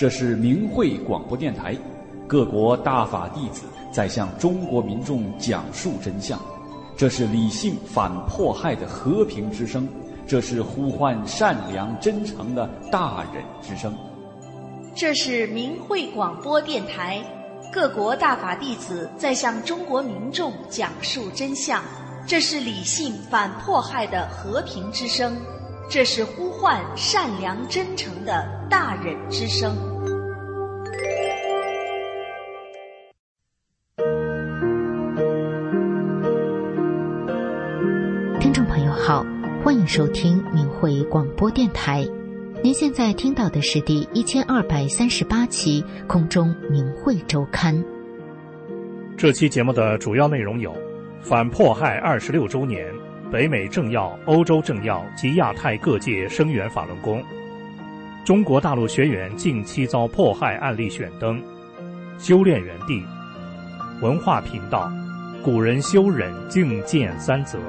这是明慧广播电台，各国大法弟子在向中国民众讲述真相。这是理性反迫害的和平之声，这是呼唤善良真诚的大忍之声。 这是明慧广播电台，各国大法弟子在向中国民众讲述真相。这是理性反迫害的和平之声，这是呼唤善良真诚的大忍之声。 听众朋友好，欢迎收听明慧广播电台。您现在听到的是第1238期空中明慧周刊。 这期节目的主要内容有：反迫害26周年，北美政要、欧洲政要及亚太各界声援法轮功；中国大陆学员近期遭迫害案例选登；修炼园地；文化频道；古人修忍敬谏三则。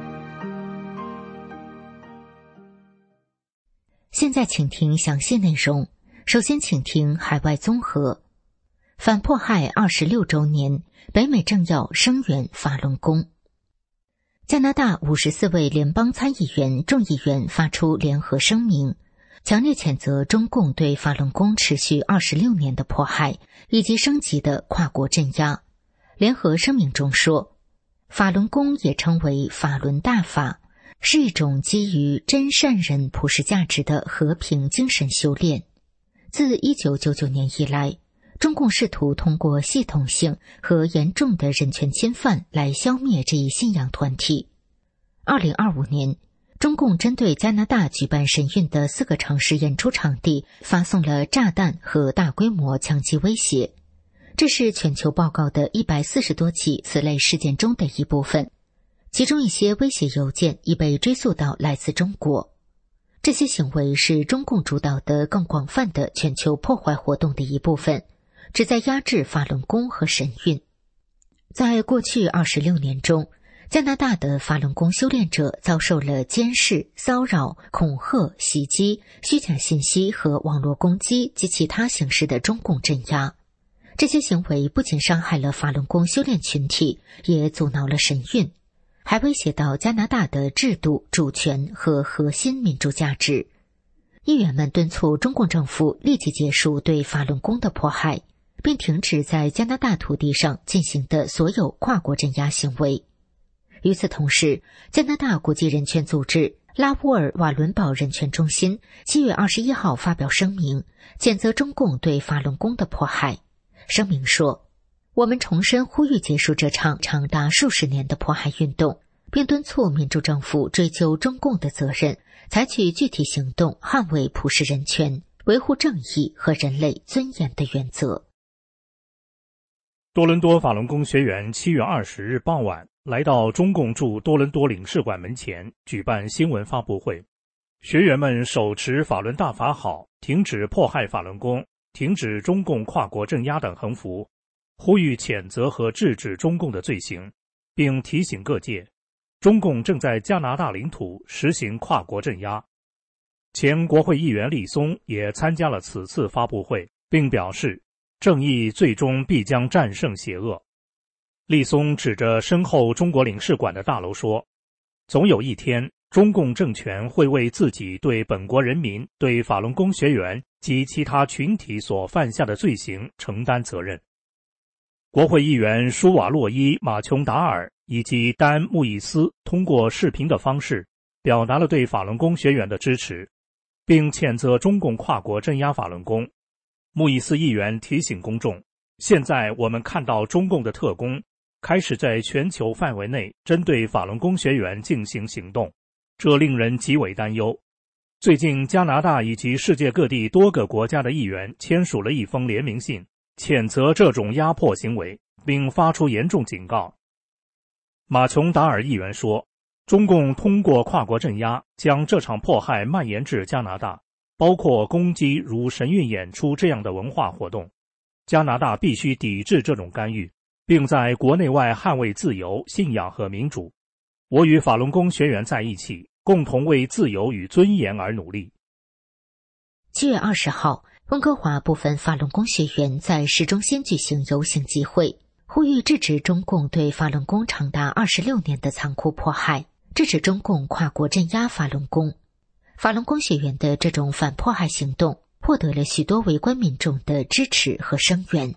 现在请听详细内容。首先请听海外综合。反迫害26周年，北美政要声援法轮功。加拿大54位联邦参议员、众议员发出联合声明，强烈谴责中共对法轮功持续26年的迫害以及升级的跨国镇压。联合声明中说，法轮功也称为法轮大法，是一种基于真善人普世价值的和平精神修炼。自1999年以来，中共试图通过系统性和严重的人权侵犯来消灭这一信仰团体。2025年，中共针对加拿大举办神韵的4个城市演出场地发送了炸弹和大规模枪击威胁，这是全球报告的140多起此类事件中的一部分。其中一些威胁邮件已被追溯到来自中国。这些行为是中共主导的更广泛的全球破坏活动的一部分，旨在压制法轮功和神韵。在过去26年中，加拿大的法轮功修炼者遭受了监视、骚扰、恐吓、袭击、虚假信息和网络攻击及其他形式的中共镇压。这些行为不仅伤害了法轮功修炼群体，也阻挠了神韵，还威胁到加拿大的制度、主权和核心民主价值。议员们敦促中共政府立即结束对法轮功的迫害，并停止在加拿大土地上进行的所有跨国镇压行为。与此同时，加拿大国际人权组织拉乌尔瓦伦堡人权中心7月21号发表声明，谴责中共对法轮功的迫害。声明说，我们重申呼吁结束这场长达数十年的迫害运动，并敦促民主政府追究中共的责任，采取具体行动捍卫普世人权，维护正义和人类尊严的原则。 多伦多法轮功学员7月20日傍晚来到中共驻多伦多领事馆门前举办新闻发布会，学员们手持法轮大法好、停止迫害法轮功、停止中共跨国镇压等横幅，呼吁谴责和制止中共的罪行，并提醒各界，中共正在加拿大领土实行跨国镇压。前国会议员李松也参加了此次发布会，并表示，正义最终必将战胜邪恶。李松指着身后中国领事馆的大楼说，总有一天，中共政权会为自己对本国人民、对法轮功学员及其他群体所犯下的罪行承担责任。国会议员舒瓦洛伊、马琼达尔以及丹·穆伊斯通过视频的方式表达了对法轮功学员的支持，并谴责中共跨国镇压法轮功。穆伊斯议员提醒公众，现在我们看到中共的特工开始在全球范围内针对法轮功学员进行行动，这令人极为担忧。最近加拿大以及世界各地多个国家的议员签署了一封联名信，谴责这种压迫行为，并发出严重警告。马琼达尔议员说，中共通过跨国镇压将这场迫害蔓延至加拿大，包括攻击如神韵演出这样的文化活动。加拿大必须抵制这种干预，并在国内外捍卫自由、信仰和民主。我与法轮功学员在一起，共同为自由与尊严而努力。 7月20号， 温哥华部分法轮功学员在市中心举行游行集会，呼吁制止中共对法轮功长达26年的残酷迫害，制止中共跨国镇压法轮功。法轮功学员的这种反迫害行动获得了许多围观民众的支持和声援。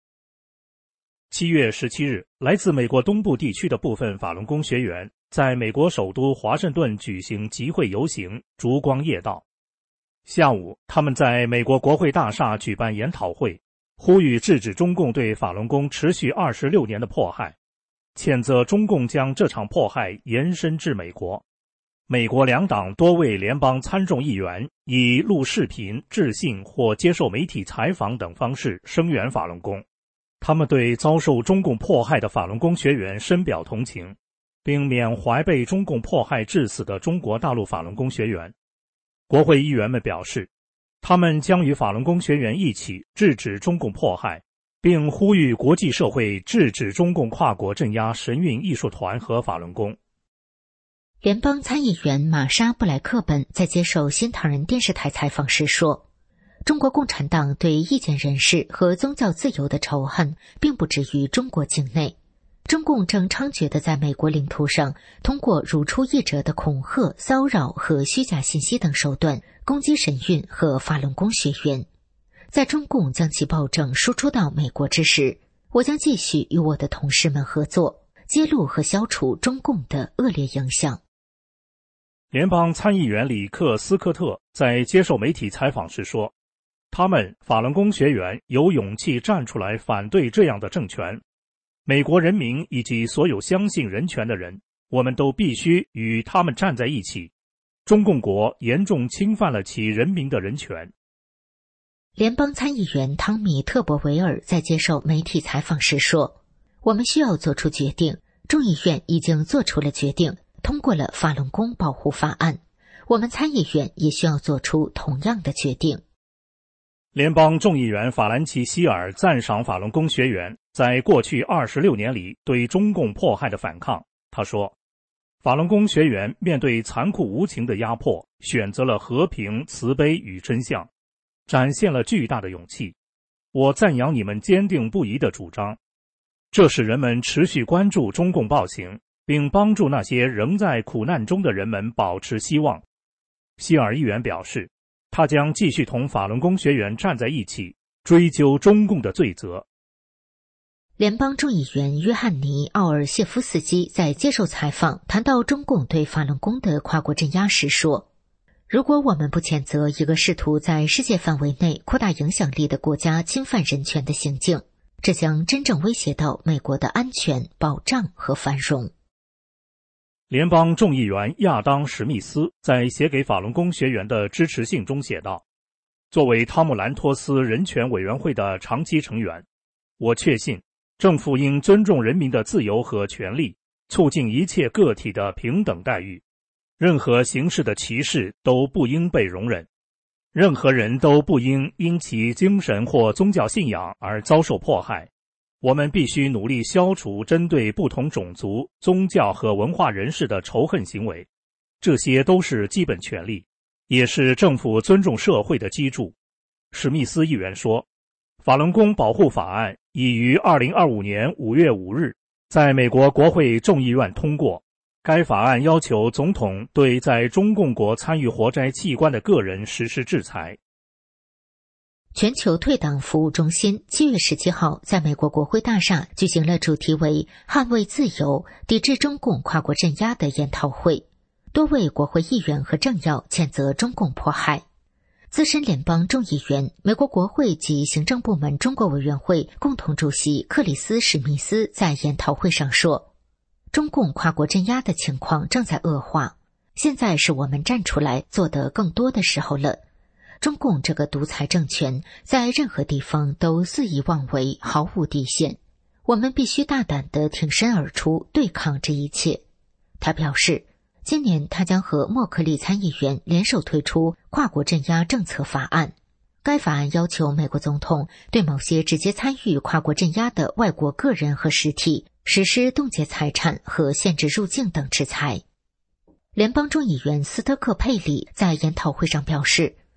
7月17日，来自美国东部地区的部分法轮功学员在美国首都华盛顿举行集会游行，烛光夜道。下午，他们在美国国会大厦举办研讨会，呼吁制止中共对法轮功持续26年的迫害，谴责中共将这场迫害延伸至美国。美国两党多位联邦参众议员以录视频、致信或接受媒体采访等方式声援法轮功。他们对遭受中共迫害的法轮功学员深表同情，并缅怀被中共迫害致死的中国大陆法轮功学员。国会议员们表示，他们将与法轮功学员一起制止中共迫害，并呼吁国际社会制止中共跨国镇压神韵艺术团和法轮功。 联邦参议员玛莎·布莱克本在接受新唐人电视台采访时说，中国共产党对意见人士和宗教自由的仇恨并不止于中国境内，中共正猖獗地在美国领土上通过如出一辙的恐吓、骚扰和虚假信息等手段攻击神韵和法轮功学员。在中共将其暴政输出到美国之时，我将继续与我的同事们合作，揭露和消除中共的恶劣影响。 联邦参议员里克·斯科特在接受媒体采访时说，他们法轮功学员有勇气站出来反对这样的政权。美国人民以及所有相信人权的人，我们都必须与他们站在一起。中共国严重侵犯了其人民的人权。 联邦参议员汤米·特伯维尔在接受媒体采访时说，我们需要做出决定，众议院已经做出了决定，通过了法轮功保护法案，我们参议院也需要做出同样的决定。 联邦众议员法兰奇希尔赞赏法轮功学员在过去26年里对中共迫害的反抗。他说，法轮功学员面对残酷无情的压迫，选择了和平、慈悲与真相，展现了巨大的勇气。我赞扬你们坚定不移的主张，这使人们持续关注中共暴行，并帮助那些仍在苦难中的人们保持希望。希尔议员表示，他将继续同法轮功学员站在一起，追究中共的罪责。 联邦众议员约翰尼·奥尔谢夫斯基在接受采访谈到中共对法轮功的跨国镇压时说，如果我们不谴责一个试图在世界范围内扩大影响力的国家侵犯人权的行径，这将真正威胁到美国的安全、保障和繁荣。 联邦众议员亚当·史密斯在写给法轮功学员的支持信中写道，作为汤姆兰托斯人权委员会的长期成员，我确信政府应尊重人民的自由和权利，促进一切个体的平等待遇。任何形式的歧视都不应被容忍，任何人都不应因其精神或宗教信仰而遭受迫害。我们必须努力消除针对不同种族、宗教和文化人士的仇恨行为，这些都是基本权利，也是政府尊重社会的基柱。史密斯议员说，法轮功保护法案已于2025年5月5日在美国国会众议院通过。该法案要求总统对在中共国参与活摘器官的个人实施制裁。 全球退党服务中心7月17号在美国国会大厦举行了主题为捍卫自由、抵制中共跨国镇压的研讨会，多位国会议员和政要谴责中共迫害。资深联邦众议员、美国国会及行政部门中国委员会共同主席克里斯·史密斯在研讨会上说，中共跨国镇压的情况正在恶化，现在是我们站出来做得更多的时候了。中共这个独裁政权在任何地方都肆意妄为，毫无底线，我们必须大胆地挺身而出，对抗这一切。他表示，今年他将和默克利参议员联手推出跨国镇压政策法案。该法案要求美国总统对某些直接参与跨国镇压的外国个人和实体实施冻结财产和限制入境等制裁。联邦众议员斯特克佩里在研讨会上表示，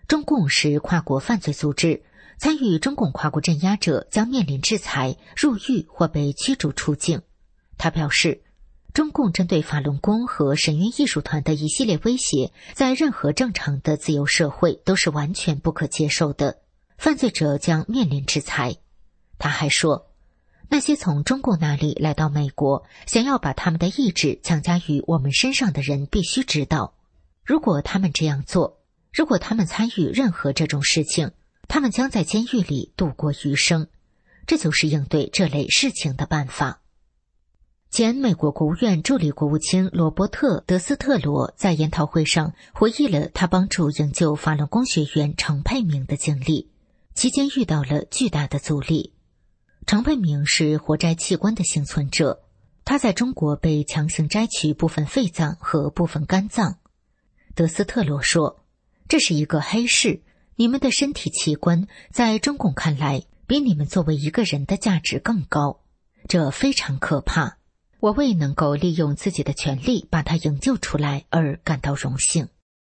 中共是跨国犯罪组织，参与中共跨国镇压者将面临制裁、入狱或被驱逐出境。他表示，中共针对法轮功和神韵艺术团的一系列威胁，在任何正常的自由社会都是完全不可接受的，犯罪者将面临制裁。他还说，那些从中共那里来到美国，想要把他们的意志强加于我们身上的人必须知道，如果他们这样做，如果他们参与任何这种事情，他们将在监狱里度过余生。这就是应对这类事情的办法。前美国国务院助理国务卿罗伯特·德斯特罗在研讨会上回忆了他帮助营救法轮功学员程佩明的经历，期间遇到了巨大的阻力。程佩明是活摘器官的幸存者，他在中国被强行摘取部分肺脏和部分肝脏。德斯特罗说，这是一个黑市，你们的身体器官在中共看来比你们作为一个人的价值更高，这非常可怕。我为能够利用自己的权利把它营救出来而感到荣幸。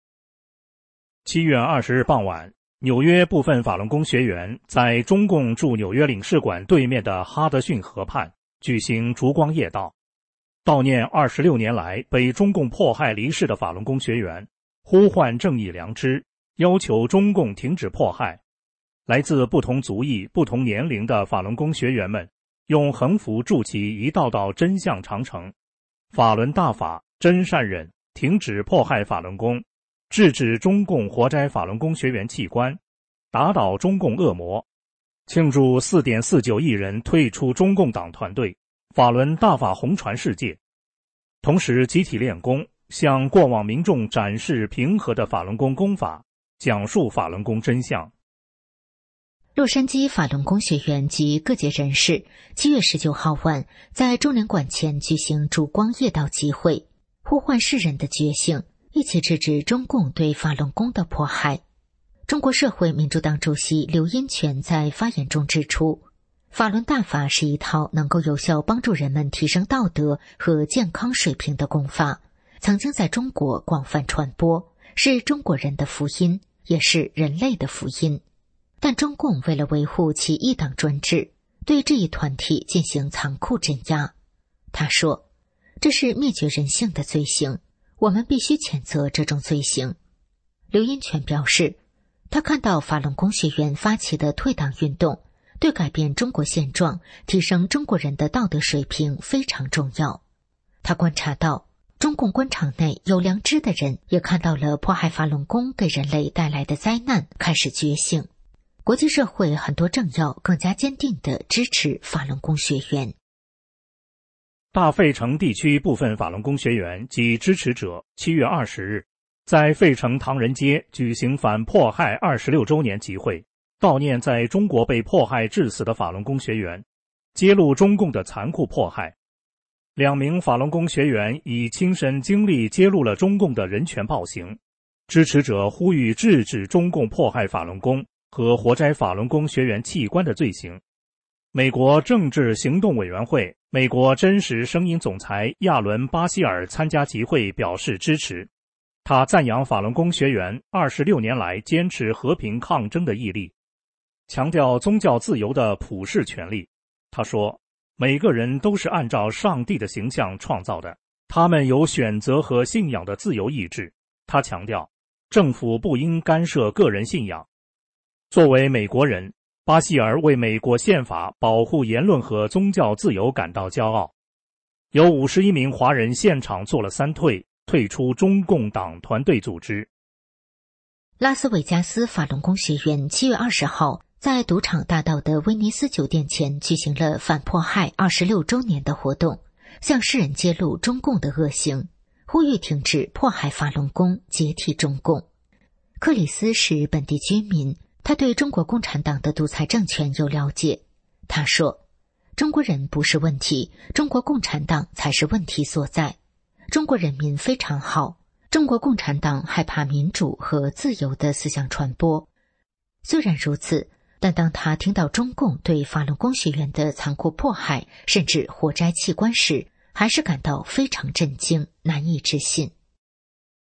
7月20日傍晚，纽约部分法轮功学员在中共驻纽约领事馆对面的哈德逊河畔举行烛光夜悼，悼念26年来被中共迫害离世的法轮功学员，呼唤正义良知，要求中共停止迫害。来自不同族裔、不同年龄的法轮功学员们用横幅筑起一道道真相长城：法轮大法，真善忍，停止迫害法轮功，制止中共活摘法轮功学员器官，打倒中共恶魔，庆祝 4.49 亿人退出中共党团队，法轮大法红传世界。同时集体练功，向过往民众展示平和的法轮功功法，讲述法轮功真相。 洛杉矶法轮功学员及各界人士7月19号晚在中联馆前举行烛光夜悼集会，呼唤世人的觉醒，一起制止中共对法轮功的迫害。中国社会民主党主席刘荫权在发言中指出，法轮大法是一套能够有效帮助人们提升道德和健康水平的功法，曾经在中国广泛传播，是中国人的福音，也是人类的福音。但中共为了维护其一党专制，对这一团体进行残酷镇压。他说，这是灭绝人性的罪行，我们必须谴责这种罪行。刘荫权表示，他看到法轮功学员发起的退党运动，对改变中国现状、提升中国人的道德水平非常重要。他观察到，中共官场内有良知的人也看到了迫害法轮功给人类带来的灾难，开始觉醒。国际社会很多政要更加坚定地支持法轮功学员。 大费城地区部分法轮功学员及支持者7月20日在费城唐人街举行反迫害26周年集会，悼念在中国被迫害致死的法轮功学员，揭露中共的残酷迫害。2名法轮功学员以亲身经历揭露了中共的人权暴行。支持者呼吁制止中共迫害法轮功和活摘法轮功学员器官的罪行。美国政治行动委员会、美国真实声音总裁亚伦·巴希尔参加集会表示支持。他赞扬法轮功学员26年来坚持和平抗争的毅力，强调宗教自由的普世权利。他说，每个人都是按照上帝的形象创造的，他们有选择和信仰的自由意志。他强调，政府不应干涉个人信仰。作为美国人，巴希尔为美国宪法保护言论和宗教自由感到骄傲。有51名华人现场做了3退，退出中共党团队组织。 拉斯维加斯法轮功学员7月20号在赌场大道的威尼斯酒店前举行了反迫害26周年的活动，向世人揭露中共的恶行，呼吁停止迫害法轮功，解体中共。克里斯是本地居民，他对中国共产党的独裁政权有了解。他说，中国人不是问题，中国共产党才是问题所在。中国人民非常好，中国共产党害怕民主和自由的思想传播。虽然如此，但当他听到中共对法轮功学员的残酷迫害，甚至活摘器官时，还是感到非常震惊，难以置信。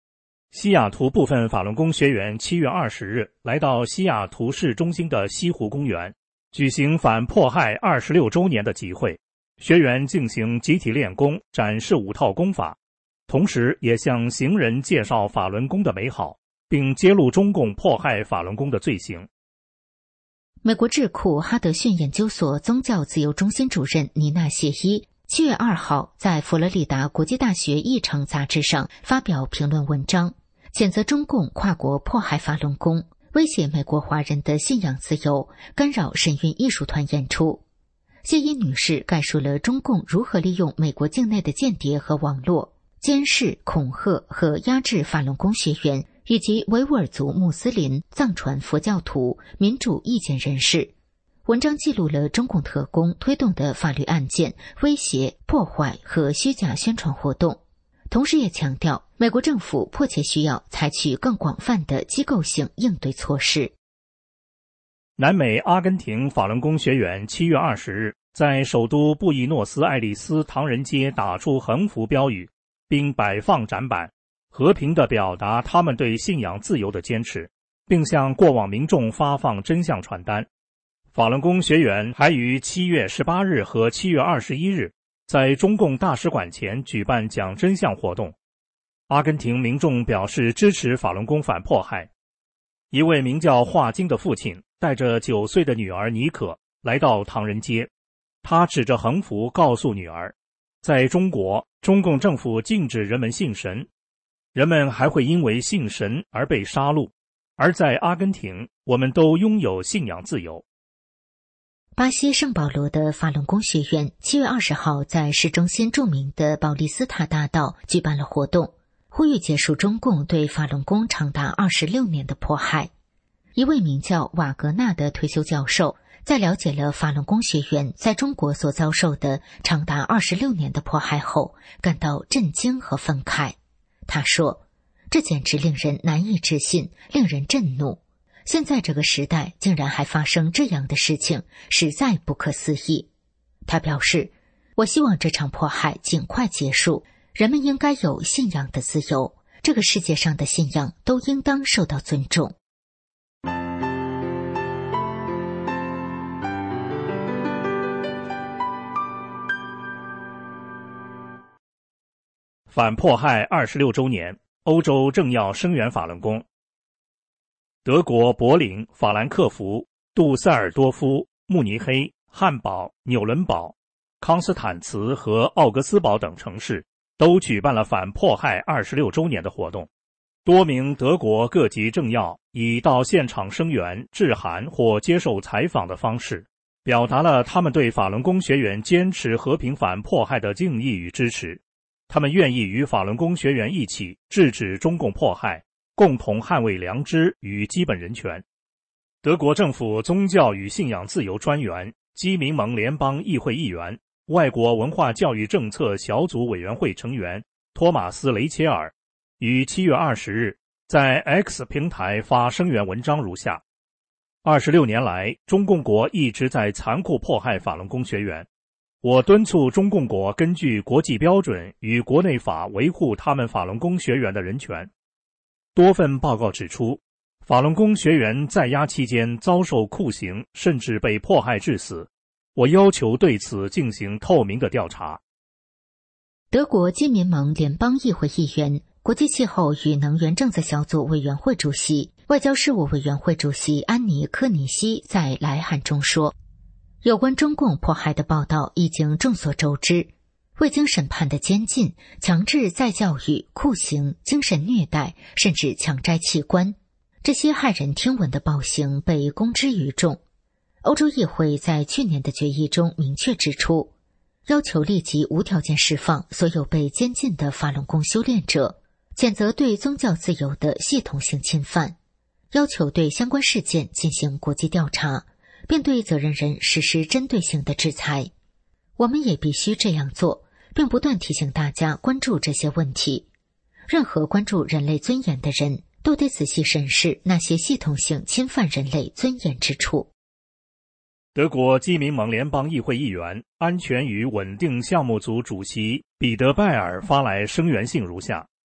西雅图部分法轮功学员7月20日来到西雅图市中心的西湖公园，举行反迫害26周年的集会。学员进行集体练功，展示5套功法，同时也向行人介绍法轮功的美好，并揭露中共迫害法轮功的罪行。 美国智库哈德逊研究所宗教自由中心主任妮娜谢伊7月2号在佛罗里达国际大学议程杂志上发表评论文章，谴责中共跨国迫害法轮功，威胁美国华人的信仰自由，干扰神韵艺术团演出。谢伊女士概述了中共如何利用美国境内的间谍和网络监视、恐吓和压制法轮功学员以及维吾尔族穆斯林、藏传佛教徒、民主意见人士。文章记录了中共特工推动的法律案件、威胁、破坏和虚假宣传活动，同时也强调美国政府迫切需要采取更广泛的机构性应对措施。 南美阿根廷法轮功学员7月20日在首都布宜诺斯艾利斯唐人街打出横幅标语，并摆放展板，和平地表达他们对信仰自由的坚持，并向过往民众发放真相传单。法轮功学员还于7月18日和7月21日在中共大使馆前举办讲真相活动。阿根廷民众表示支持法轮功反迫害。一位名叫华金的父亲带着9岁的女儿妮可来到唐人街，他指着横幅告诉女儿，在中国，中共政府禁止人们信神，人们还会因为信神而被杀戮，而在阿根廷，我们都拥有信仰自由。 巴西圣保罗的法轮功学院7月20号在市中心著名的保利斯塔大道举办了活动，呼吁结束中共对法轮功长达26年的迫害。一位名叫瓦格纳的退休教授在了解了法轮功学员在中国所遭受的长达26年的迫害后，感到震惊和愤慨。他说，这简直令人难以置信，令人震怒。现在这个时代竟然还发生这样的事情，实在不可思议。他表示，我希望这场迫害尽快结束，人们应该有信仰的自由，这个世界上的信仰都应当受到尊重。 反迫害26周年，欧洲正要声援法轮功。德国柏林、法兰克福、杜塞尔多夫、慕尼黑、汉堡、纽伦堡、康斯坦茨和奥格斯堡等城市都举办了反迫害26周年的活动。多名德国各级政要以到现场声援、致函或接受采访的方式，表达了他们对法轮功学员坚持和平反迫害的敬意与支持。他们愿意与法轮功学员一起制止中共迫害，共同捍卫良知与基本人权。德国政府宗教与信仰自由专员、基民盟联邦议会议员、外国文化教育政策小组委员会成员托马斯·雷切尔于7月20日在 X 平台发声援文章如下：26年来，中共国一直在残酷迫害法轮功学员。我敦促中共国根据国际标准与国内法维护他们法轮功学员的人权。多份报告指出，法轮功学员在押期间遭受酷刑，甚至被迫害致死。我要求对此进行透明的调查。 德国基民盟联邦议会议员、国际气候与能源政策小组委员会主席、外交事务委员会主席安妮·科尼西在来函中说，有关中共迫害的报道已经众所周知，未经审判的监禁、强制再教育、酷刑、精神虐待，甚至强摘器官，这些骇人听闻的暴行被公之于众。欧洲议会在去年的决议中明确指出，要求立即无条件释放所有被监禁的法轮功修炼者，谴责对宗教自由的系统性侵犯，要求对相关事件进行国际调查，并对责任人实施针对性的制裁。我们也必须这样做，并不断提醒大家关注这些问题。任何关注人类尊严的人都得仔细审视那些系统性侵犯人类尊严之处。 德国基民盟联邦议会议员、安全与稳定项目组主席彼得拜尔发来声援信如下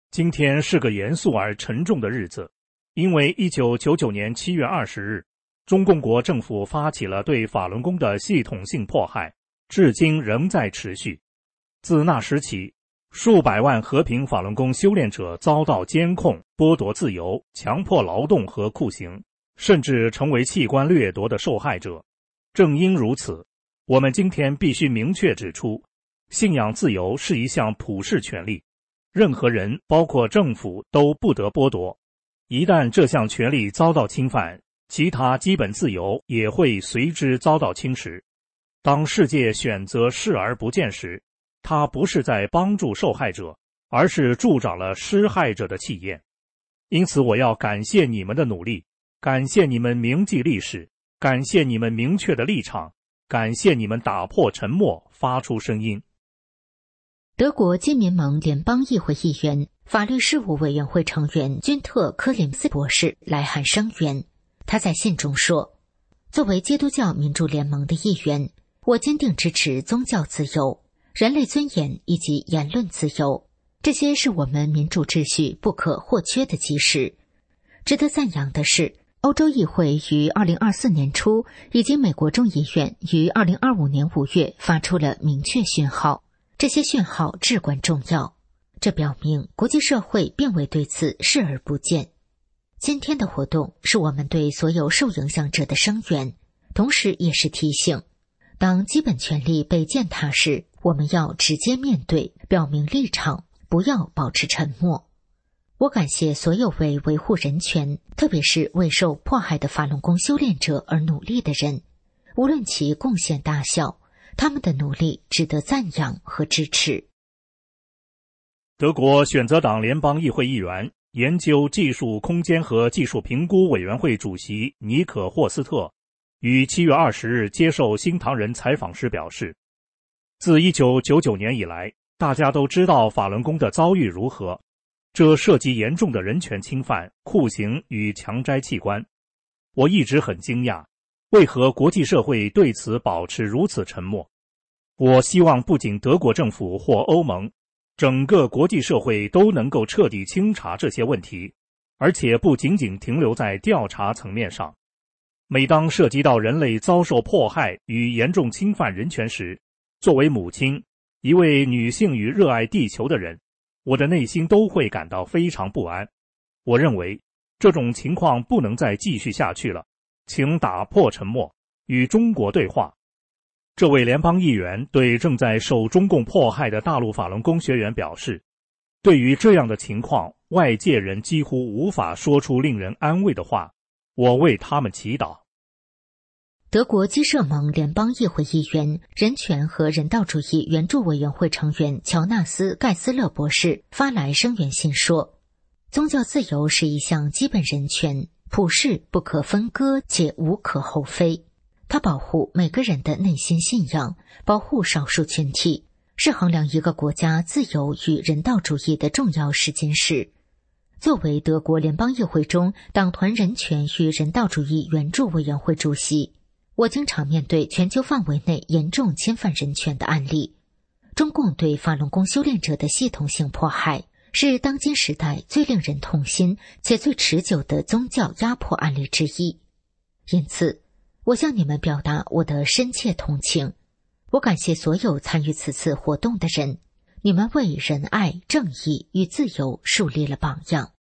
今天是个严肃而沉重的日子，因为1999年7月20日，中共国政府发起了对法轮功的系统性迫害，至今仍在持续。自那时起，数百万和平法轮功修炼者遭到监控、剥夺自由、强迫劳动和酷刑，甚至成为器官掠夺的受害者。正因如此，我们今天必须明确指出，信仰自由是一项普世权利，任何人，包括政府，都不得剥夺。一旦这项权利遭到侵犯，其他基本自由也会随之遭到侵蚀。当世界选择视而不见时，它不是在帮助受害者，而是助长了施害者的气焰。因此，我要感谢你们的努力，感谢你们铭记历史，感谢你们明确的立场，感谢你们打破沉默，发出声音。 德国基民盟联邦议会议员、法律事务委员会成员君特·科林斯博士来函声援。他在信中说：“作为基督教民主联盟的议员，我坚定支持宗教自由、人类尊严以及言论自由，这些是我们民主秩序不可或缺的基石。值得赞扬的是，欧洲议会于2024年初以及美国众议院于2025年5月发出了明确讯号。这些讯号至关重要，这表明国际社会并未对此视而不见。今天的活动是我们对所有受影响者的声援，同时也是提醒，当基本权利被践踏时，我们要直接面对，表明立场，不要保持沉默。我感谢所有为维护人权，特别是为受迫害的法轮功修炼者而努力的人，无论其贡献大小，他们的努力值得赞扬和支持。 德国选择党联邦议会议员、研究技术空间和技术评估委员会主席尼可·霍斯特于7月20日接受新唐人采访时表示，自1999年以来，大家都知道法轮功的遭遇如何，这涉及严重的人权侵犯、酷刑与强摘器官。我一直很惊讶，为何国际社会对此保持如此沉默？我希望不仅德国政府或欧盟，整个国际社会都能够彻底清查这些问题，而且不仅仅停留在调查层面上。每当涉及到人类遭受迫害与严重侵犯人权时，作为母亲，一位女性与热爱地球的人，我的内心都会感到非常不安。我认为这种情况不能再继续下去了，请打破沉默，与中国对话。这位联邦议员对正在受中共迫害的大陆法轮功学员表示，对于这样的情况，外界人几乎无法说出令人安慰的话，我为他们祈祷。 德国基社盟联邦议会议员、人权和人道主义援助委员会成员乔纳斯·盖斯勒博士发来声援信说，宗教自由是一项基本人权，普世不可分割且无可厚非。它保护每个人的内心信仰，保护少数群体，是衡量一个国家自由与人道主义的重要试金石。作为德国联邦议会中党团人权与人道主义援助委员会主席，我经常面对全球范围内严重侵犯人权的案例。中共对法轮功修炼者的系统性迫害，是当今时代最令人痛心且最持久的宗教压迫案例之一。因此，我向你们表达我的深切同情。我感谢所有参与此次活动的人，你们为仁爱、正义与自由树立了榜样。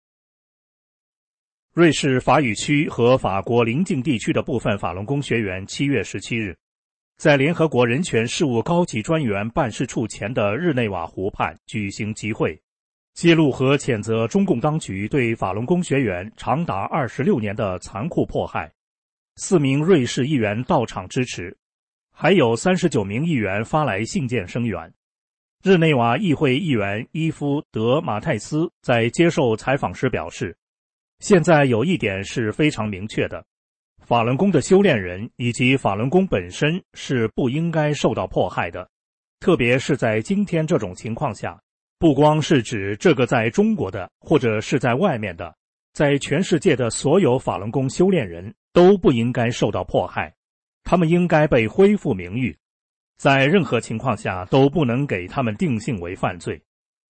瑞士法语区和法国邻近地区的部分法轮功学员7月17日，在联合国人权事务高级专员办事处前的日内瓦湖畔举行集会，揭露和谴责中共当局对法轮功学员长达26年的残酷迫害。4名瑞士议员到场支持，还有39名议员发来信件声援。日内瓦议会议员伊夫·德马泰斯在接受采访时表示，现在有一点是非常明确的，法轮功的修炼人以及法轮功本身是不应该受到迫害的，特别是在今天这种情况下，不光是指这个在中国的或者是在外面的，在全世界的所有法轮功修炼人都不应该受到迫害，他们应该被恢复名誉，在任何情况下都不能给他们定性为犯罪。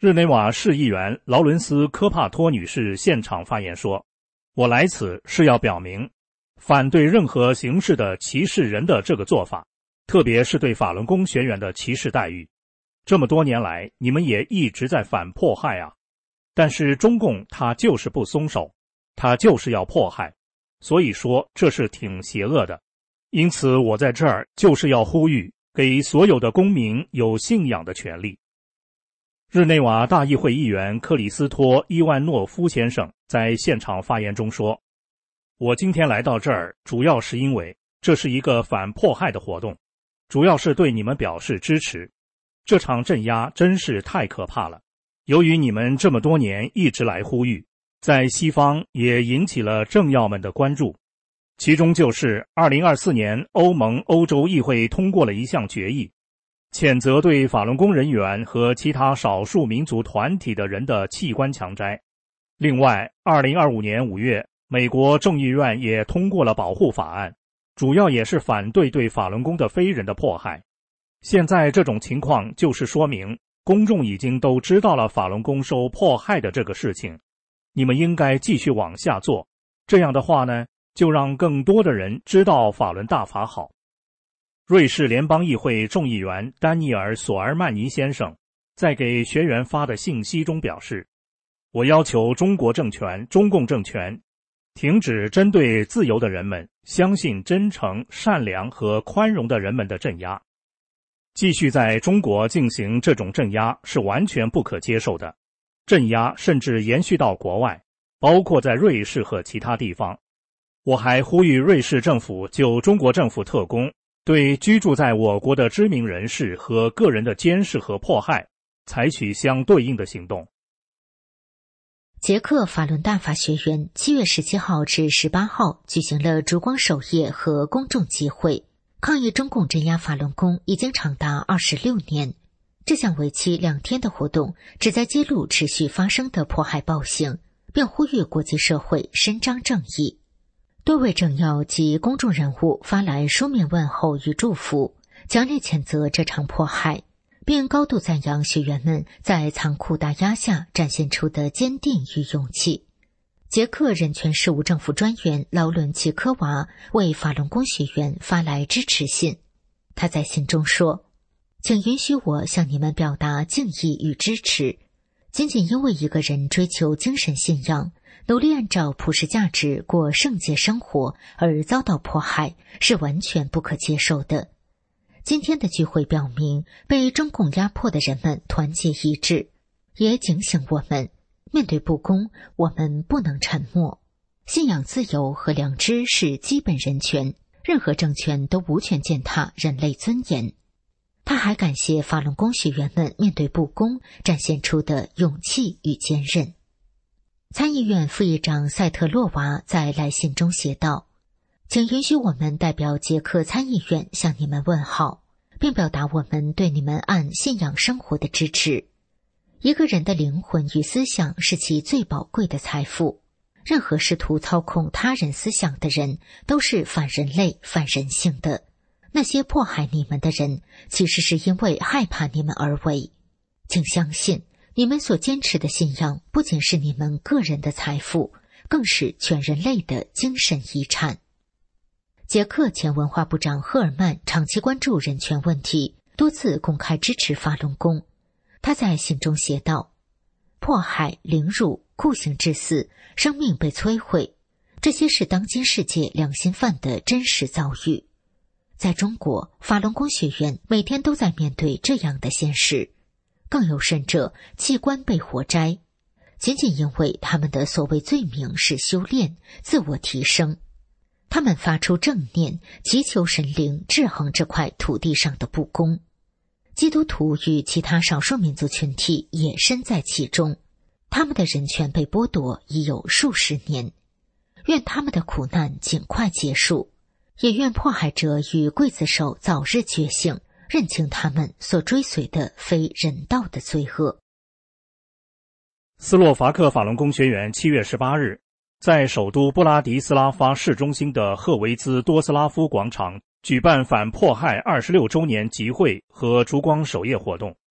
日内瓦市议员劳伦斯·科帕托女士现场发言说，我来此是要表明反对任何形式的歧视人的这个做法，特别是对法轮功学员的歧视待遇。这么多年来，你们也一直在反迫害啊。但是中共他就是不松手，他就是要迫害，所以说这是挺邪恶的。因此我在这儿就是要呼吁，给所有的公民有信仰的权利。日内瓦大议会议员克里斯托·伊万诺夫先生在现场发言中说，我今天来到这儿主要是因为这是一个反迫害的活动，主要是对你们表示支持。这场镇压真是太可怕了，由于你们这么多年一直来呼吁，在西方也引起了政要们的关注，其中就是2024年欧盟欧洲议会通过了一项决议，谴责对法轮功人员和其他少数民族团体的人的器官强摘。另外，2025年5月，美国众议院也通过了保护法案，主要也是反对对法轮功的非人的迫害。现在这种情况就是说明，公众已经都知道了法轮功受迫害的这个事情，你们应该继续往下做，这样的话呢，就让更多的人知道法轮大法好。瑞士联邦议会众议员丹尼尔·索尔曼尼先生在给学员发的信息中表示，我要求中共政权停止针对自由的人们、相信真诚、善良和宽容的人们的镇压。继续在中国进行这种镇压是完全不可接受的，镇压甚至延续到国外，包括在瑞士和其他地方。我还呼吁瑞士政府就中国政府特工对居住在我国的知名人士和个人的监视和迫害采取相对应的行动。 捷克法轮大法学院7月17号至18号举行了烛光守夜和公众集会，抗议中共镇压法轮功已经长达26年。这项为期2天的活动旨在揭露持续发生的迫害暴行，并呼吁国际社会伸张正义。多位政要及公众人物发来书面问候与祝福，强烈谴责这场迫害，并高度赞扬学员们在残酷打压下展现出的坚定与勇气。捷克人权事务政府专员劳伦齐科娃为法轮功学员发来支持信，他在信中说，请允许我向你们表达敬意与支持。仅仅因为一个人追求精神信仰，努力按照普世价值过圣洁生活而遭到迫害，是完全不可接受的。今天的聚会表明，被中共压迫的人们团结一致，也警醒我们，面对不公，我们不能沉默。信仰自由和良知是基本人权，任何政权都无权践踏人类尊严。他还感谢法轮功学员们面对不公展现出的勇气与坚韧。参议院副议长塞特洛娃在来信中写道，请允许我们代表捷克参议院向你们问好，并表达我们对你们按信仰生活的支持。一个人的灵魂与思想是其最宝贵的财富，任何试图操控他人思想的人都是反人类、反人性的。那些迫害你们的人，其实是因为害怕你们而为。请相信，你们所坚持的信仰不仅是你们个人的财富，更是全人类的精神遗产。捷克前文化部长赫尔曼长期关注人权问题，多次公开支持法轮功。他在信中写道，迫害、凌辱、酷刑致死、生命被摧毁，这些是当今世界良心犯的真实遭遇。在中国，法轮功学员每天都在面对这样的现实，更有甚者，器官被活摘，仅仅因为他们的所谓罪名是修炼、自我提升。他们发出正念，祈求神灵制衡这块土地上的不公。基督徒与其他少数民族群体也身在其中，他们的人权被剥夺已有数十年。愿他们的苦难尽快结束，也愿迫害者与刽子手早日觉醒，认清他们所追随的非人道的罪恶。 斯洛伐克法轮功学员7月18日在首都布拉迪斯拉发市中心的赫维兹多斯拉夫广场举办反迫害26周年集会和烛光守夜活动。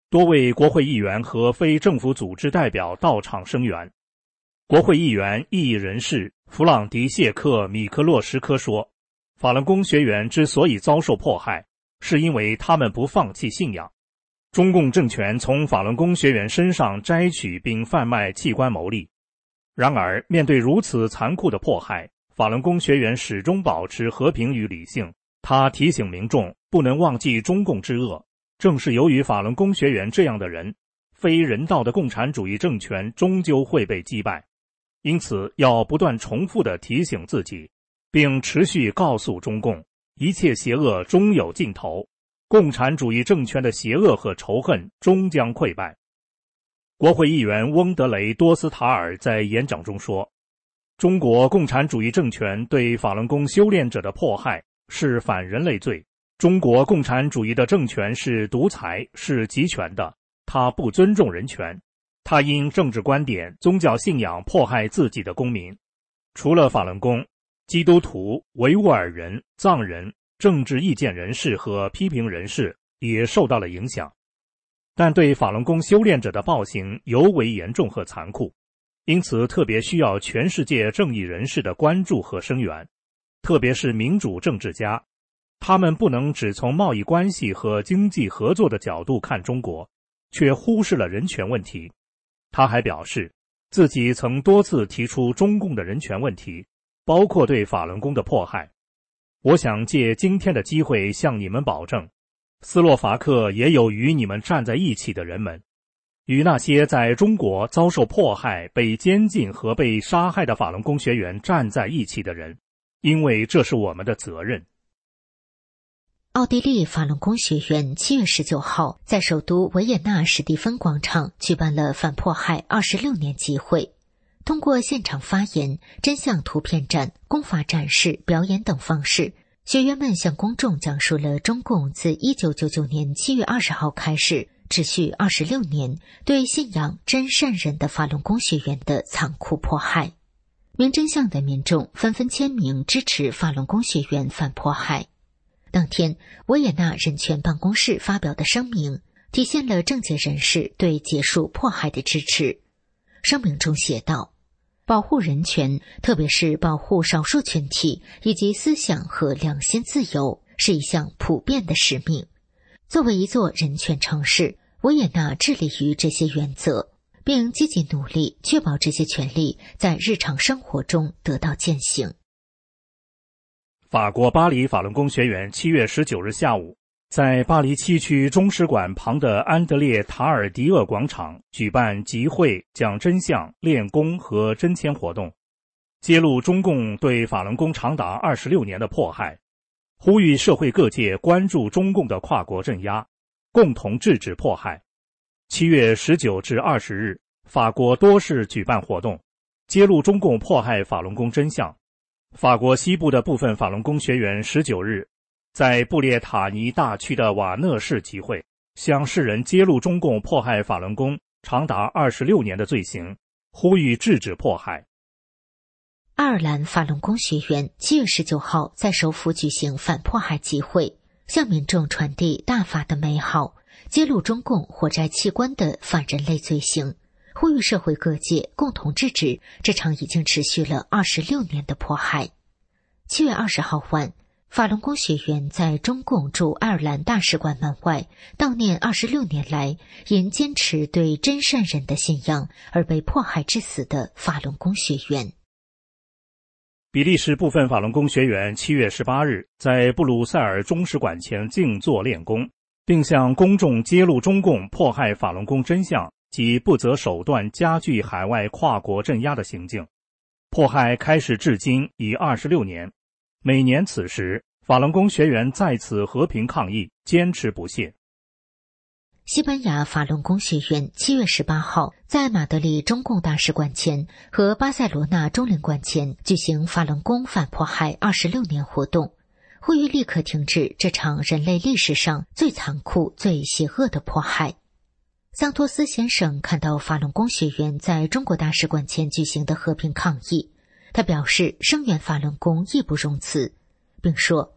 多位国会议员和非政府组织代表到场声援。国会议员、异议人士弗朗迪谢克·米克洛什科说，法轮功学员之所以遭受迫害，是因为他们不放弃信仰。中共政权从法轮功学员身上摘取并贩卖器官牟利。然而，面对如此残酷的迫害，法轮功学员始终保持和平与理性。他提醒民众不能忘记中共之恶，正是由于法轮功学员这样的人，非人道的共产主义政权终究会被击败。因此，要不断重复地提醒自己，并持续告诉中共，一切邪恶终有尽头，共产主义政权的邪恶和仇恨终将溃败。国会议员翁德雷多斯塔尔在演讲中说，中国共产主义政权对法轮功修炼者的迫害是反人类罪，中国共产主义的政权是独裁，是集权的，它不尊重人权，它因政治观点、宗教信仰迫害自己的公民。除了法轮功，基督徒、维吾尔人、藏人、政治意见人士和批评人士也受到了影响。但对法轮功修炼者的暴行尤为严重和残酷，因此特别需要全世界正义人士的关注和声援，特别是民主政治家，他们不能只从贸易关系和经济合作的角度看中国，却忽视了人权问题。他还表示，自己曾多次提出中共的人权问题，包括对法轮功的迫害。我想借今天的机会向你们保证，斯洛伐克也有与你们站在一起的人们，与那些在中国遭受迫害、被监禁和被杀害的法轮功学员站在一起的人，因为这是我们的责任。 奥地利法轮功学员7月19号在首都维也纳史蒂芬广场举办了反迫害26年集会，通过现场发言、真相图片展、功法展示、表演等方式，学员们向公众讲述了中共自1999年7月20号开始持续26年对信仰真善忍的法轮功学员的残酷迫害。明真相的民众纷纷签名支持法轮功学员反迫害。当天，维也纳人权办公室发表的声明体现了政界人士对结束迫害的支持。声明中写道，保护人权，特别是保护少数群体以及思想和良心自由，是一项普遍的使命。作为一座人权城市，维也纳致力于这些原则，并积极努力确保这些权利在日常生活中得到践行。 法国巴黎法轮功学员7月19日下午，在巴黎7区中使馆旁的安德烈塔尔迪厄广场举办集会、讲真相、练功和真签活动，揭露中共对法轮功长达26年的迫害，呼吁社会各界关注中共的跨国镇压，共同制止迫害。7月19至20日，法国多市举办活动，揭露中共迫害法轮功真相。法国西部的部分法轮功学员19日在布列塔尼大区的瓦讷市集会，向世人揭露中共迫害法轮功长达26年的罪行，呼吁制止迫害。 爱尔兰法轮功学员7月19号在首府举行反迫害集会，向民众传递大法的美好，揭露中共活摘器官的反人类罪行，呼吁社会各界共同制止这场已经持续了26年的迫害。7月20号晚，法轮功学员在中共驻爱尔兰大使馆门外悼念26年来因坚持对真善忍的信仰而被迫害致死的法轮功学员。 比利时部分法轮功学员7月18日在布鲁塞尔中使馆前静坐练功，并向公众揭露中共迫害法轮功真相及不择手段加剧海外跨国镇压的行径。迫害开始至今已26年，每年此时，法轮功学员在此和平抗议，坚持不懈。 西班牙法轮功学员7月18号在马德里中共大使馆前和巴塞罗那中领馆前举行法轮功反迫害26年活动，呼吁立刻停止这场人类历史上最残酷、最邪恶的迫害。桑托斯先生看到法轮功学员在中国大使馆前举行的和平抗议，他表示声援法轮功义不容辞，并说：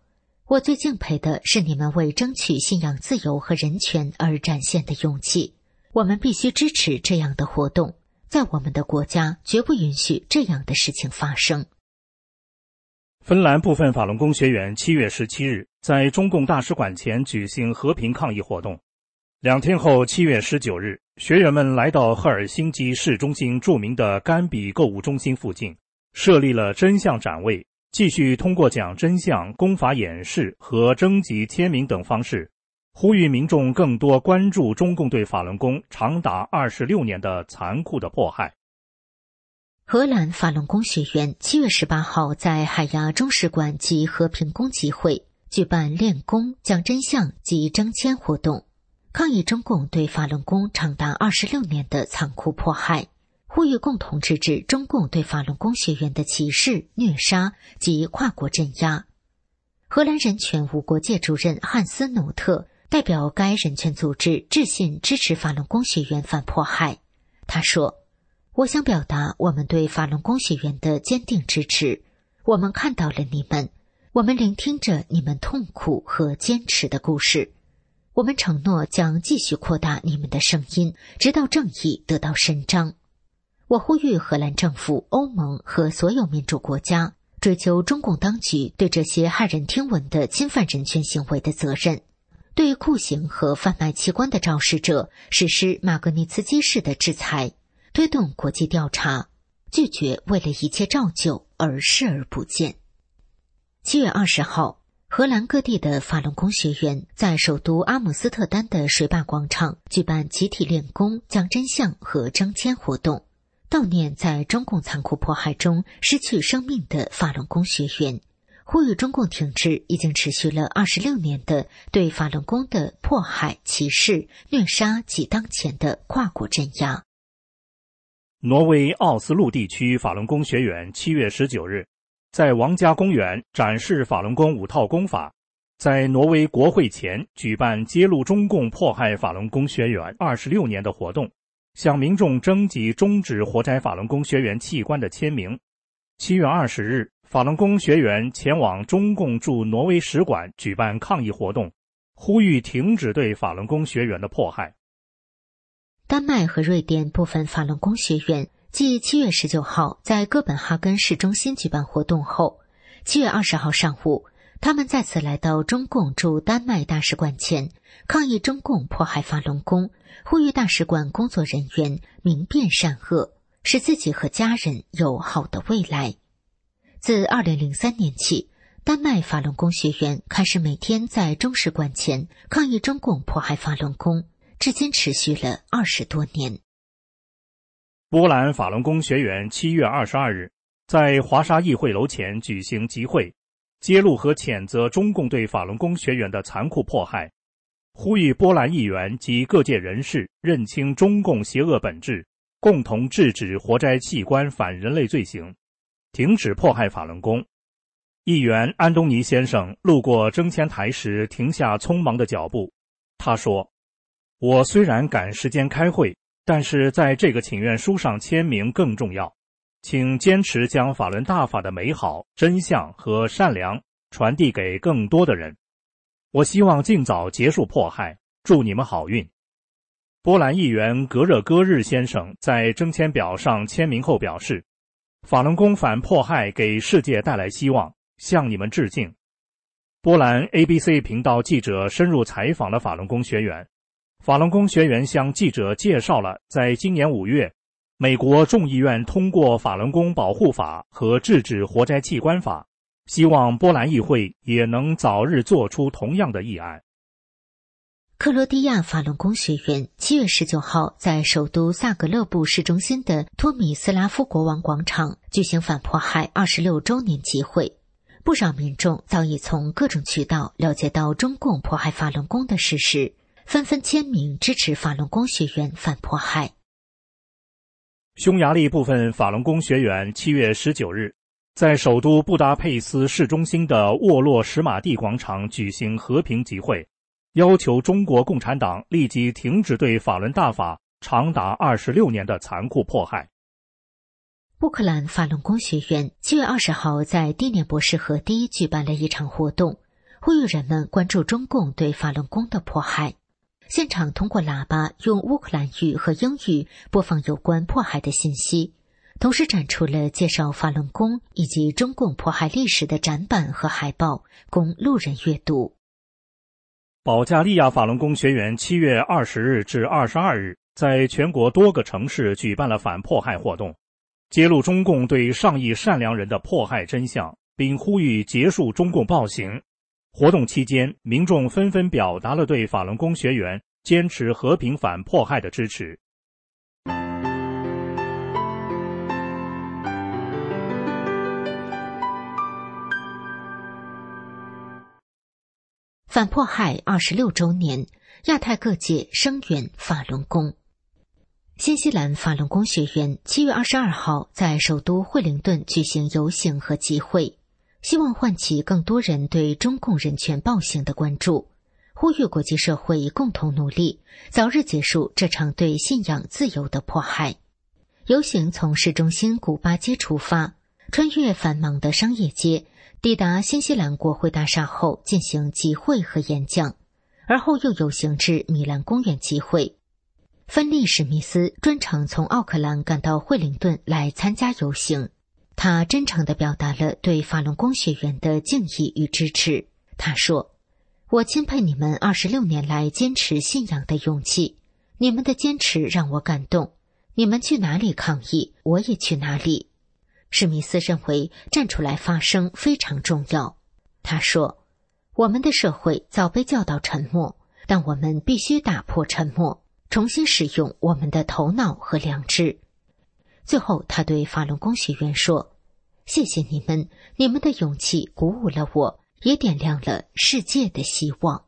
我最敬佩的是你们为争取信仰自由和人权而展现的勇气。我们必须支持这样的活动，在我们的国家绝不允许这样的事情发生。 芬兰部分法轮功学员7月17日在中共大使馆前举行和平抗议活动。2天后7月19日，学员们来到赫尔辛基市中心著名的甘比购物中心附近，设立了真相展位，继续通过讲真相、公法演示和征集签名等方式，呼吁民众更多关注中共对法轮功长达26年的残酷的迫害。 荷兰法轮功学员7月18号在海牙中使馆及和平宫集会，举办练功、讲真相及征签活动，抗议中共对法轮功长达26年的残酷迫害，呼吁共同制止中共对法轮功学员的歧视、虐杀及跨国镇压。荷兰人权无国界主任汉斯·努特代表该人权组织致信支持法轮功学员反迫害。他说，我想表达我们对法轮功学员的坚定支持，我们看到了你们，我们聆听着你们痛苦和坚持的故事，我们承诺将继续扩大你们的声音，直到正义得到伸张。我呼吁荷兰政府、欧盟和所有民主国家追究中共当局对这些骇人听闻的侵犯人权行为的责任，对酷刑和贩卖器官的肇事者实施马格尼茨基式的制裁，推动国际调查，拒绝为了一切照旧而视而不见。7月20号，荷兰各地的法轮功学员在首都阿姆斯特丹的水坝广场举办集体练功、讲真相和征签活动，悼念在中共残酷迫害中失去生命的法轮功学员，呼吁中共停止已经持续了26年的对法轮功的迫害、歧视、虐杀及当前的跨国镇压。 挪威奥斯陆地区法轮功学员7月19日在王家公园展示法轮功5套功法，在挪威国会前举办揭露中共迫害法轮功学员26年的活动，向民众征集终止活摘法轮功学员器官的签名。7月20日，法轮功学员前往中共驻挪威使馆举办抗议活动，呼吁停止对法轮功学员的迫害。 丹麦和瑞典部分法轮功学员继7月19号在哥本哈根市中心举办活动后，7月20号上午，他们再次来到中共驻丹麦大使馆前，抗议中共迫害法轮功，呼吁大使馆工作人员明辨善恶，使自己和家人有好的未来。自2003年起，丹麦法轮功学员开始每天在中使馆前抗议中共迫害法轮功，至今持续了20多年。 波兰法轮功学员7月22日在华沙议会楼前举行集会，揭露和谴责中共对法轮功学员的残酷迫害，呼吁波兰议员及各界人士认清中共邪恶本质，共同制止活摘器官反人类罪行，停止迫害法轮功。议员安东尼先生路过征签台时停下匆忙的脚步，他说，我虽然赶时间开会，但是在这个请愿书上签名更重要，请坚持将法轮大法的美好、真相和善良传递给更多的人。我希望尽早结束迫害，祝你们好运。波兰议员格热戈日先生在征签表上签名后表示，法轮功反迫害给世界带来希望，向你们致敬。波兰 ABC 频道记者深入采访了法轮功学员，法轮功学员向记者介绍了在今年5月，美国众议院通过法轮功保护法和制止活摘器官法，希望波兰议会也能早日做出同样的议案。 克罗地亚法轮功学员7月19号在首都萨格勒布市中心的托米斯拉夫国王广场举行反迫害26周年集会，不少民众早已从各种渠道了解到中共迫害法轮功的事实，纷纷签名支持法轮功学员反迫害。 匈牙利部分法轮功学员7月19日在首都布达佩斯市中心的沃洛什马蒂广场举行和平集会，要求中国共产党立即停止对法轮大法长达26年的残酷迫害。 乌克兰法轮功学员7月20号在第聂伯士河堤举办了一场活动， 呼吁人们关注中共对法轮功的迫害。现场通过喇叭用乌克兰语和英语播放有关迫害的信息，同时展出了介绍法轮功以及中共迫害历史的展板和海报，供路人阅读。 保加利亚法轮功学员7月20日至22日在全国多个城市举办了反迫害活动，揭露中共对上亿善良人的迫害真相，并呼吁结束中共暴行。活动期间，民众纷纷表达了对法轮功学员坚持和平反迫害的支持。 反迫害26周年，亚太各界声援法轮功。新西兰法轮功学员7月22号在首都惠灵顿举行游行和集会，希望唤起更多人对中共人权暴行的关注，呼吁国际社会共同努力，早日结束这场对信仰自由的迫害。游行从市中心古巴街出发，穿越繁忙的商业街，抵达新西兰国会大厦后进行集会和演讲，而后又游行至米兰公园集会。芬利·史密斯专程从奥克兰赶到惠灵顿来参加游行，他真诚地表达了对法轮功学员的敬意与支持。他说：“我钦佩你们26年来坚持信仰的勇气，你们的坚持让我感动。你们去哪里抗议，我也去哪里。”史密斯认为站出来发声非常重要。他说：“我们的社会早被教导沉默，但我们必须打破沉默，重新使用我们的头脑和良知。”最后他对法轮功学员说：“谢谢你们，你们的勇气鼓舞了我，也点亮了世界的希望。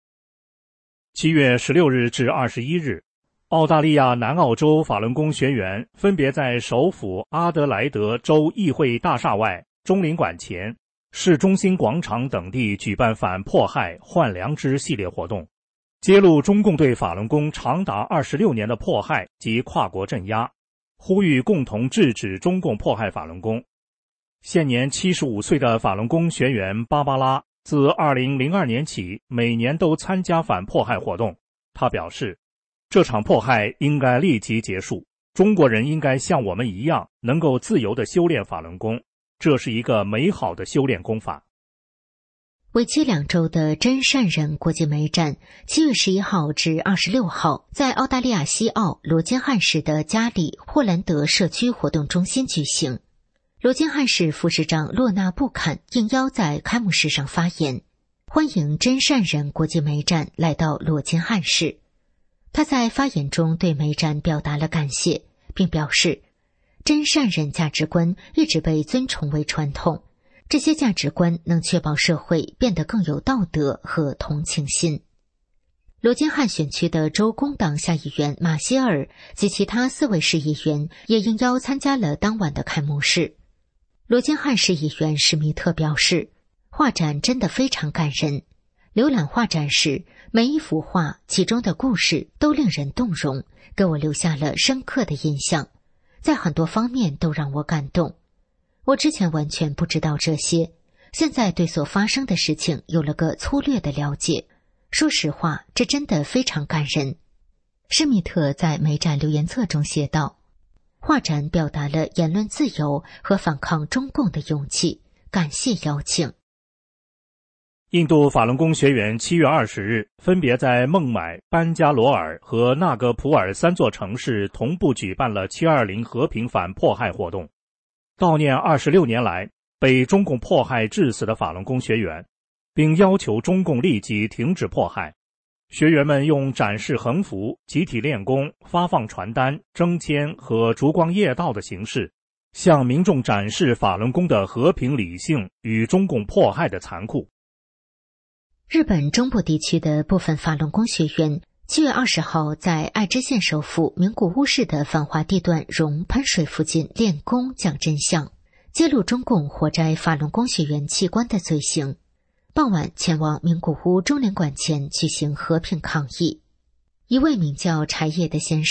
”7月16日至21日，澳大利亚南澳洲法轮功学员分别在首府阿德莱德州议会大厦外、中领馆前、市中心广场等地举办反迫害换良知系列活动，揭露中共对法轮功长达26年的迫害及跨国镇压，呼吁共同制止中共迫害法轮功。现年75岁的法轮功学员芭芭拉自2002年起每年都参加反迫害活动。他表示，这场迫害应该立即结束，中国人应该像我们一样能够自由地修炼法轮功，这是一个美好的修炼功法。 为期2周的真善人国际美展7月11号至26号在澳大利亚西澳罗金汉市的加里霍兰德社区活动中心举行。罗金汉市副市长洛纳布坎应邀在开幕式上发言，欢迎真善人国际美展来到罗金汉市。他在发言中对美展表达了感谢，并表示真善人价值观一直被尊崇为传统，这些价值观能确保社会变得更有道德和同情心。罗金汉选区的州工党下议员马歇尔及其他4位市议员也应邀参加了当晚的开幕式。罗金汉市议员史密特表示，画展真的非常感人，浏览画展时，每一幅画其中的故事都令人动容，给我留下了深刻的印象，在很多方面都让我感动。我之前完全不知道这些，现在对所发生的事情有了个粗略的了解。说实话，这真的非常感人。施密特在美展留言册中写道，画展表达了言论自由和反抗中共的勇气，感谢邀请。 印度法轮功学员7月20日分别在孟买、班加罗尔和纳格普尔3座城市同步举办了720和平反迫害活动，悼念26年来被中共迫害致死的法轮功学员，并要求中共立即停止迫害。学员们用展示横幅、集体练功、发放传单、征签和烛光夜道的形式，向民众展示法轮功的和平理性与中共迫害的残酷。 日本中部地区的部分法轮功学员7月20号在爱知县首府名古屋市的繁华地段溶喷水附近练功讲真相，揭露中共活摘法轮功学员器官的罪行。傍晚前往名古屋中领馆前举行和平抗议。一位名叫柴野的先生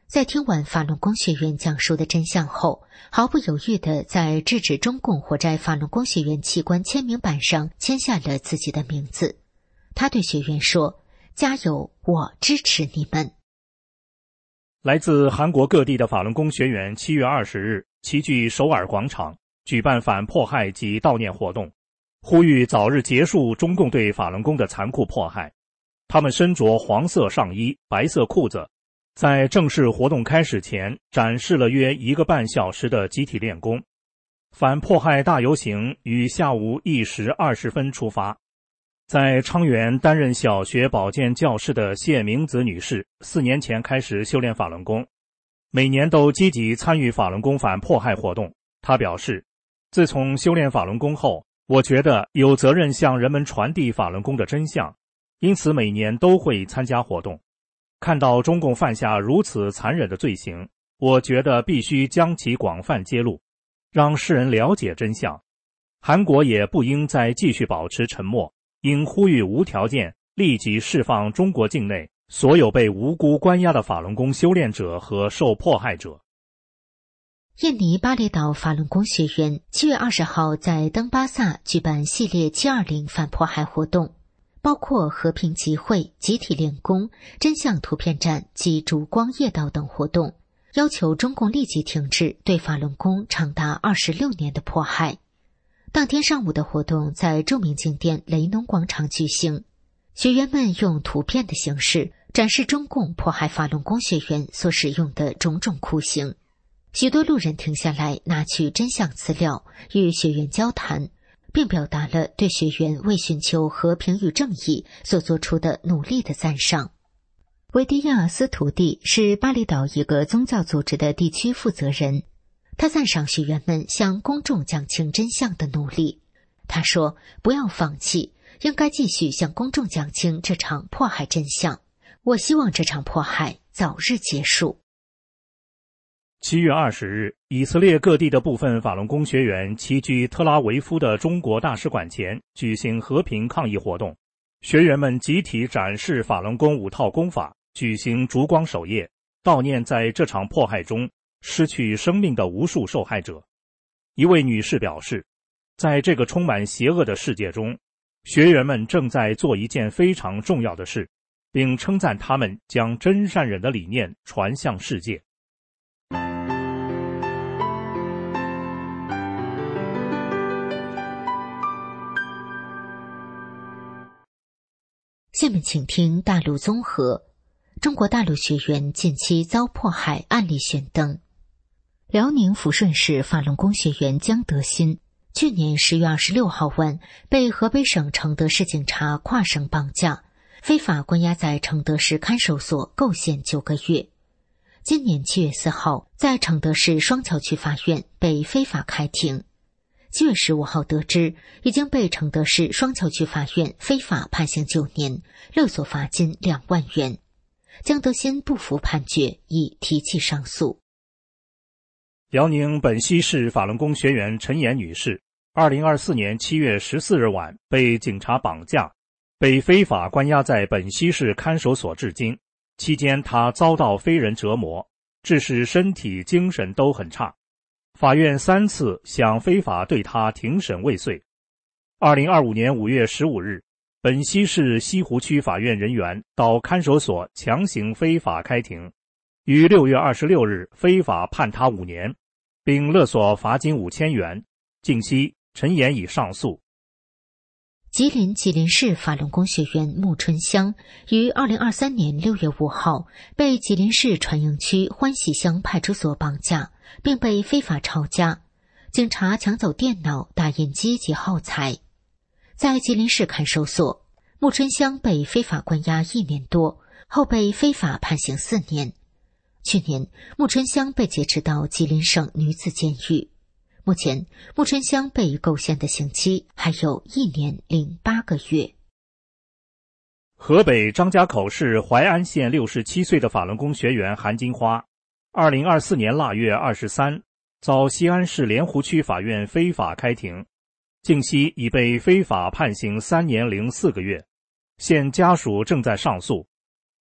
在听完法轮功学员讲述的真相后，毫不犹豫地在制止中共活摘法轮功学员器官签名板上签下了自己的名字。他对学员说：“加油，我支持你们。” 来自韩国各地的法轮功学员7月20日齐聚首尔广场，举办反迫害及悼念活动，呼吁早日结束中共对法轮功的残酷迫害。他们身着黄色上衣、白色裤子，在正式活动开始前展示了约1个半小时的集体练功。反迫害大游行于下午1时20分出发。在昌原担任小学保健教师的谢明子女士4年前开始修炼法轮功，每年都积极参与法轮功反迫害活动。她表示，自从修炼法轮功后，我觉得有责任向人们传递法轮功的真相，因此每年都会参加活动。看到中共犯下如此残忍的罪行，我觉得必须将其广泛揭露，让世人了解真相。韩国也不应再继续保持沉默，应呼吁无条件立即释放中国境内所有被无辜关押的法轮功修炼者和受迫害者。 印尼巴厘岛法轮功学员7月20号在登巴萨举办系列720反迫害活动，包括和平集会、集体练功、真相图片展及烛光夜祷等活动，要求中共立即停止对法轮功长达26年的迫害。当天上午的活动在著名景点雷农广场举行，学员们用图片的形式展示中共迫害法轮功学员所使用的种种酷刑。许多路人停下来拿取真相资料，与学员交谈，并表达了对学员为寻求和平与正义所做出的努力的赞赏。维迪亚斯图蒂是巴厘岛一个宗教组织的地区负责人，他赞赏学员们向公众讲清真相的努力。他说：“不要放弃，应该继续向公众讲清这场迫害真相。我希望这场迫害早日结束。” 7月20日，以色列各地的部分法轮功学员齐聚特拉维夫的中国大使馆前举行和平抗议活动。学员们集体展示法轮功5套功法，举行烛光守夜，悼念在这场迫害中失去生命的无数受害者。一位女士表示，在这个充满邪恶的世界中，学员们正在做一件非常重要的事，并称赞他们将真善忍的理念传向世界。 下面请听大陆综合。中国大陆学员近期遭迫害案例选登。辽宁抚顺市法轮功学员江德新，去年10月26号晚被河北省承德市警察跨省绑架，非法关押在承德市看守所构陷9个月。今年7月4号，在承德市双桥区法院被非法开庭。7月15号得知，已经被承德市双桥区法院非法判刑9年，勒索罚金2万元。江德新不服判决，已提起上诉。 辽宁本溪市法轮功学员陈岩女士，2024年7月14日晚被警察绑架，被非法关押在本溪市看守所至今。期间她遭到非人折磨，致使身体精神都很差。法院3次想非法对她庭审未遂。2025年5月15日，本溪市西湖区法院人员到看守所强行非法开庭，于6月26日非法判他5年，并勒索罚金5000元。近期陈岩已上诉。 吉林市法轮功学员穆春香于2023年6月5号被吉林市川营区欢喜乡派出所绑架，并被非法抄家，警察抢走电脑、打印机及耗材。在吉林市看守所，穆春香被非法关押1年多，后被非法判刑4年。去年，穆春香被劫持到吉林省女子监狱。目前，穆春香被构陷的刑期还有1年零8个月。 河北张家口市淮安县67岁的法轮功学员韩金花，2024年腊月23遭西安市莲湖区法院非法开庭，近期已被非法判刑3年零4个月，现家属正在上诉。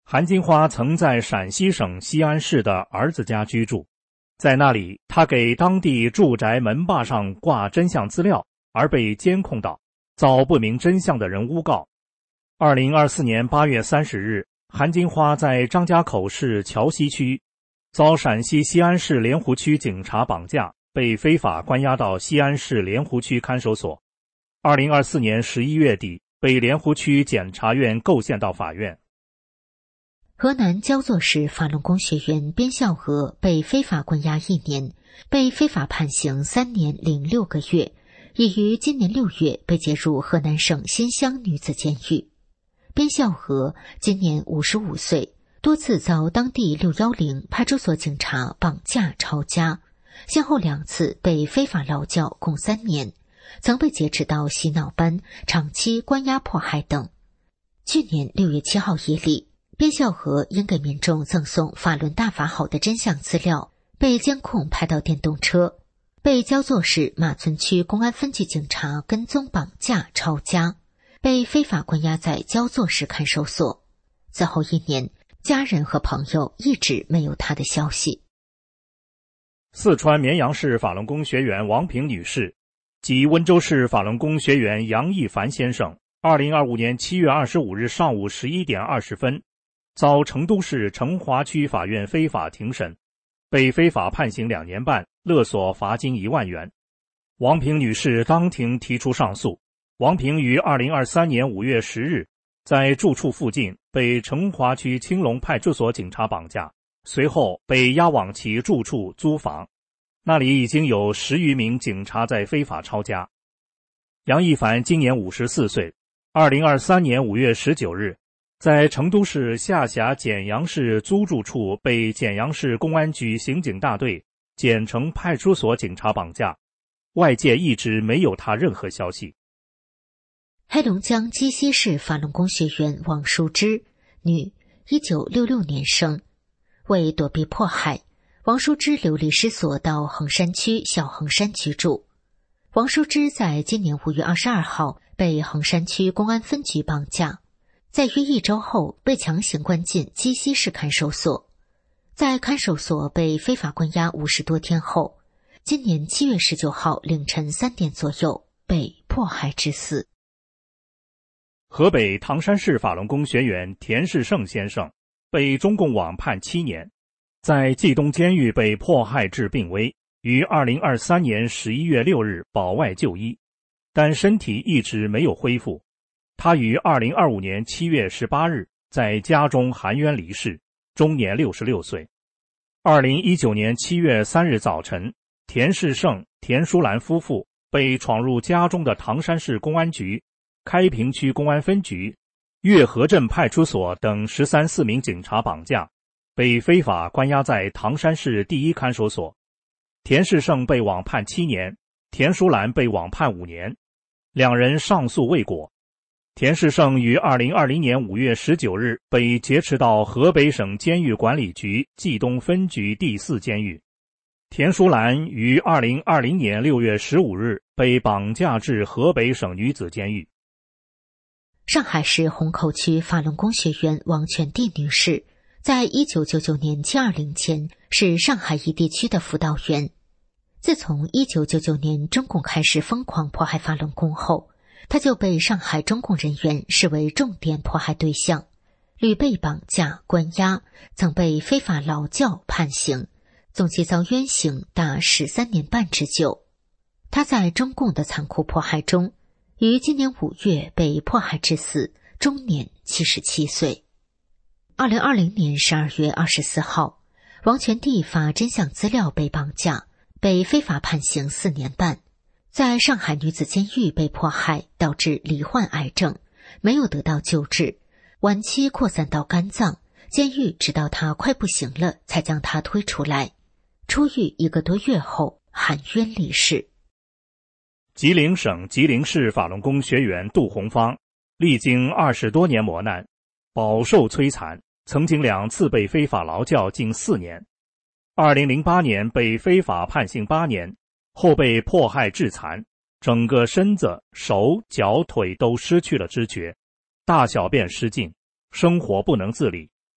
韩金花曾在陕西省西安市的儿子家居住，在那里他给当地住宅门把上挂真相资料而被监控到，遭不明真相的人诬告。2024年8月30日，韩金花在张家口市桥西区遭陕西西安市莲湖区警察绑架，被非法关押到西安市莲湖区看守所。2024年11月底，被莲湖区检察院构陷到法院。 河南焦作市法轮功学员边孝娥被非法关押1年，被非法判刑3年06个月，已于今年6月被接入河南省新乡女子监狱。边孝娥今年55岁，多次遭当地610派出所警察绑架抄家，先后2次被非法劳教共3年，曾被劫持到洗脑班，长期关押迫害等。去年6月7号夜里，边孝娥因给民众赠送法轮大法好的真相资料，被监控拍到电动车，被焦作市马村区公安分局警察跟踪绑架抄家，被非法关押在焦作市看守所。此后1年，家人和朋友一直没有他的消息。 四川绵阳市法轮功学员王平女士及温州市法轮功学员杨一凡先生2025年7月25日上午11点20分遭成都市成华区法院非法庭审，被非法判刑2年半，勒索罚金1万元。王平女士当庭提出上诉。王平于2023年5月10日在住处附近被成华区青龙派出所警察绑架，随后被押往其住处租房，那里已经有10余名警察在非法抄家。杨一凡今年54岁，2023年5月19日在成都市下辖简阳市租住处被简阳市公安局刑警大队简城派出所警察绑架，外界一直没有他任何消息。 黑龙江鸡西市法轮功学员王淑芝，女，1966年生。为躲避迫害，王淑芝流离失所到衡山区小衡山居住。王淑芝在今年5月22号被衡山区公安分局绑架，在约1周后被强行关进鸡西市看守所。在看守所被非法关押50多天后，今年7月19号凌晨3点左右被迫害致死。 河北唐山市法轮功学员田世胜先生被中共网判7年，在冀东监狱被迫害致病危，于2023年11月6日保外就医，但身体一直没有恢复。他于2025年7月18日在家中含冤离世，终年66岁。2019年7月3日早晨，田世胜、田淑兰夫妇被闯入家中的唐山市公安局、开平区公安分局、月河镇派出所等13、14名警察绑架，被非法关押在唐山市第一看守所。田世胜被网判7年，田淑兰被网判5年，两人上诉未果。田世胜于2020年5月19日被劫持到河北省监狱管理局冀东分局第4监狱。田淑兰于2020年6月15日被绑架至河北省女子监狱。 上海市虹口区法轮功学员王全娣女士，在1999年720前是上海一地区的辅导员。自从1999年中共开始疯狂迫害法轮功后，她就被上海中共人员视为重点迫害对象，屡被绑架关押，曾被非法劳教判刑，总计遭冤刑达13年半之久。她在中共的残酷迫害中，于今年5月被迫害致死，终年77岁。2020年12月24号，王全娣发真相资料被绑架，被非法判刑4年半，在上海女子监狱被迫害，导致罹患癌症，没有得到救治，晚期扩散到肝脏，监狱直到她快不行了才将她推出来。出狱1个多月后含冤离世。 吉林省吉林市法轮功学员杜红芳历经20多年磨难，饱受摧残，曾经2次被非法劳教近4年。2008年被非法判刑8年，后被迫害致残，整个身子、手、脚、腿都失去了知觉，大小便失禁，生活不能自理，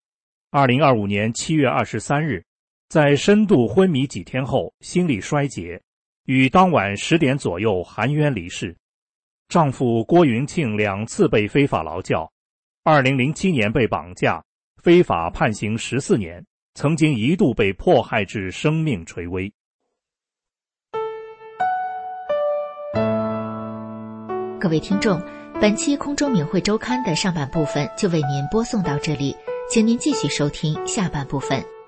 2025年7月23日，在深度昏迷几天后心力衰竭，于当晚10点左右含冤离世。丈夫郭云庆2次被非法劳教，2007年被绑架，非法判刑14年，曾经一度被迫害至生命垂危。 各位听众，本期空中明慧周刊的上半部分就为您播送到这里，请您继续收听下半部分。